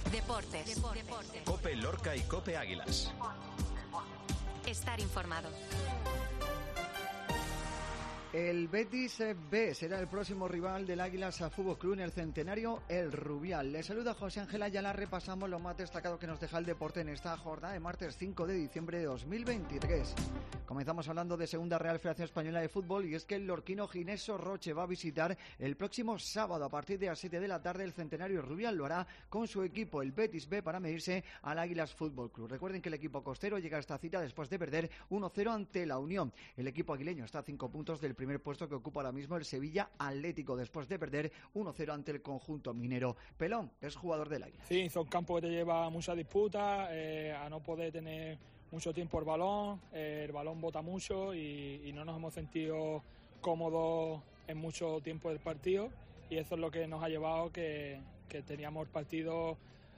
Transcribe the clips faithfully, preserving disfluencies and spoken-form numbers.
Deportes. Deportes. COPE Lorca y COPE Águilas. Estar informado. El Betis B será el próximo rival del Águilas Fútbol Club en el centenario El Rubial. Les saluda José Ángel Ayala, repasamos lo más destacado que nos deja el deporte en esta jornada de martes cinco de diciembre de dos mil veintitrés. Comenzamos hablando de Segunda Real Federación Española de Fútbol, y es que el lorquino Ginés Sorroche va a visitar el próximo sábado a partir de las siete de la tarde el centenario El Rubial. Lo hará con su equipo, el Betis B, para medirse al Águilas Fútbol Club. Recuerden que el equipo costero llega a esta cita después de perder uno cero ante la Unión. El equipo aguileño está a cinco puntos del primer puesto que ocupa ahora mismo el Sevilla Atlético, después de perder uno cero ante el conjunto minero. Pelón es jugador del Águila. Sí, es un campo que te lleva mucha disputa, eh, a no poder tener mucho tiempo el balón, eh, el balón bota mucho y, y no nos hemos sentido cómodos en mucho tiempo del partido, y eso es lo que nos ha llevado que, que teníamos el partido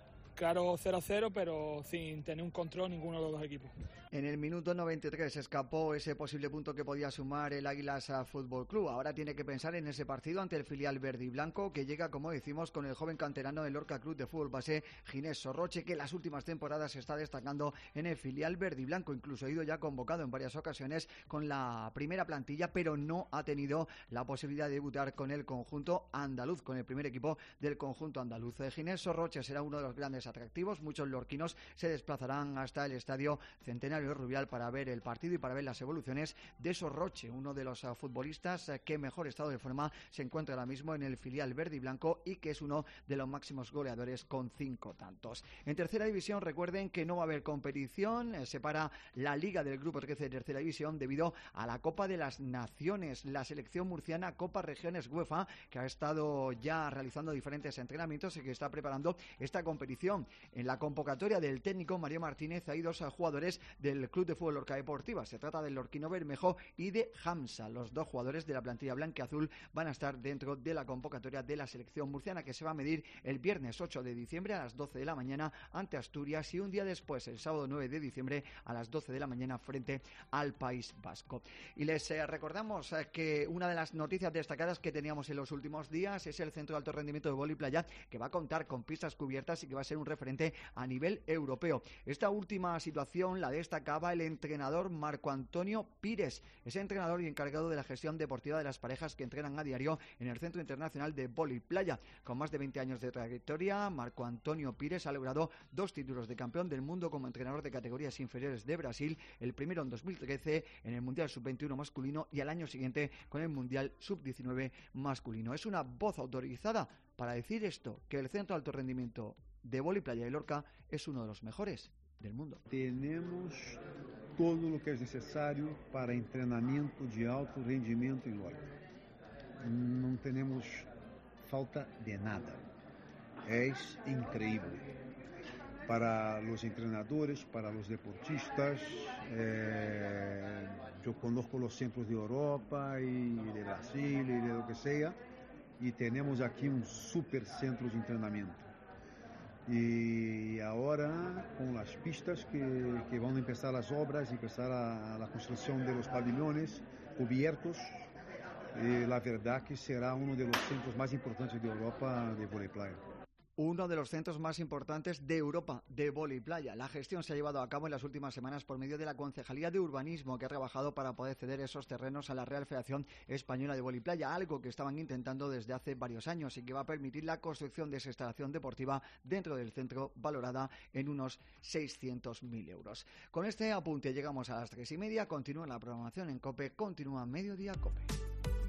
claro cero cero, pero sin tener un control ninguno de los dos equipos. En el minuto noventa y tres escapó ese posible punto que podía sumar el Águilas Fútbol Club. Ahora tiene que pensar en ese partido ante el filial verde y blanco, que llega, como decimos, con el joven canterano del Lorca Club de Fútbol Base, Ginés Sorroche, que en las últimas temporadas se está destacando en el filial verde y blanco. Incluso ha ido ya convocado en varias ocasiones con la primera plantilla, pero no ha tenido la posibilidad de debutar con el conjunto andaluz, con el primer equipo del conjunto andaluz. Ginés Sorroche será uno de los grandes atractivos. Muchos lorquinos se desplazarán hasta el estadio Centenario Rubial para ver el partido y para ver las evoluciones de Sorroche, uno de los uh, futbolistas uh, que mejor estado de forma se encuentra ahora mismo en el filial verde y blanco, y que es uno de los máximos goleadores con cinco tantos. En tercera división, recuerden que no va a haber competición, eh, separa la Liga del Grupo trece de tercera división debido a la Copa de las Naciones. La selección murciana Copa Regiones UEFA, que ha estado ya realizando diferentes entrenamientos y que está preparando esta competición. En la convocatoria del técnico Mario Martínez hay dos jugadores del Club de Fútbol Lorca Deportiva. Se trata del lorquino Bermejo y de Hamza. Los dos jugadores de la plantilla blanca y azul van a estar dentro de la convocatoria de la selección murciana, que se va a medir el viernes ocho de diciembre a las doce de la mañana ante Asturias, y un día después, el sábado nueve de diciembre a las doce de la mañana frente al País Vasco. Y les eh, recordamos eh, que una de las noticias destacadas que teníamos en los últimos días es el Centro de Alto Rendimiento de Vóley Playa, que va a contar con pistas cubiertas y que va a ser un referente a nivel europeo. Esta última situación la destacaba el entrenador Marco Antonio Pires, ese entrenador y encargado de la gestión deportiva de las parejas que entrenan a diario en el Centro Internacional de Vóley Playa. Con más de veinte años de trayectoria, Marco Antonio Pires ha logrado dos títulos de campeón del mundo como entrenador de categorías inferiores de Brasil, el primero en dos mil trece en el Mundial sub veintiuno masculino y al año siguiente con el Mundial sub diecinueve masculino. Es una voz autorizada para decir esto, que el Centro de Alto Rendimiento de Vóley Playa de Lorca es uno de los mejores del mundo. Tenemos todo lo que es necesario para entrenamiento de alto rendimiento en Lorca. No tenemos falta de nada. Es increíble. Para los entrenadores, para los deportistas, eh, yo conozco los centros de Europa y de Brasil y de lo que sea, y tenemos aquí un super centro de entrenamiento. Y ahora con las pistas que, que van a empezar las obras y empezar a, a la construcción de los pabellones cubiertos, eh, la verdad que será uno de los centros más importantes de Europa de vóley playa. Uno de los centros más importantes de Europa de vóley playa. La gestión se ha llevado a cabo en las últimas semanas por medio de la Concejalía de Urbanismo, que ha trabajado para poder ceder esos terrenos a la Real Federación Española de Vóley Playa, algo que estaban intentando desde hace varios años y que va a permitir la construcción de esa instalación deportiva dentro del centro, valorada en unos seiscientos mil euros. Con este apunte llegamos a las tres y media. Continúa la programación en COPE, continúa Mediodía COPE.